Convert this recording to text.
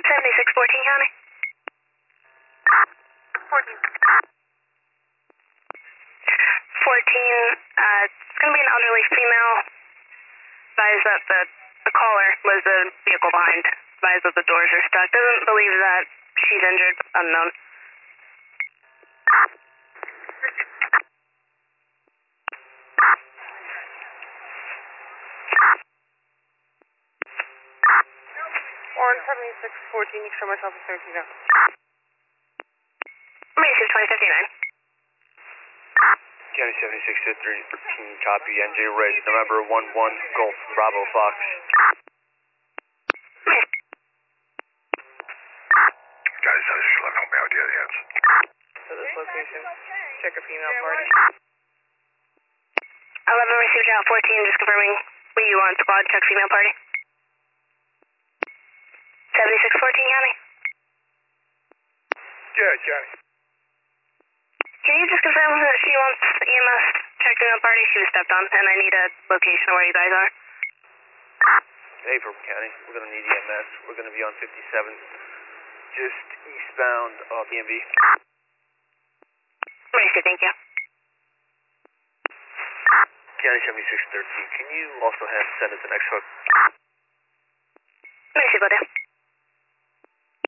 7614 County. 14. 14, it's going to be an elderly female. Advise that the caller was the vehicle behind. Advise that the doors are stuck. Doesn't believe that she's injured. Unknown. Orange 7614, you can show myself a 13 now. Macy's 2059. County 76 13, copy, NJ Red, November 11, Golf, Bravo, Fox. County 76 11, help me out, the hands. So this location, check a female party. 11 received out 14, just confirming we you on squad, check female party. 7614 County. Yeah, County. Can you just confirm that she wants EMS checked female party? She was stepped on, and I need a location where you guys are. Hey, Purple County, we're going to need EMS. We're going to be on 57th, just eastbound BMV. Macy, thank you. County 76 13, can you also send us an X-hook? Macy, buddy.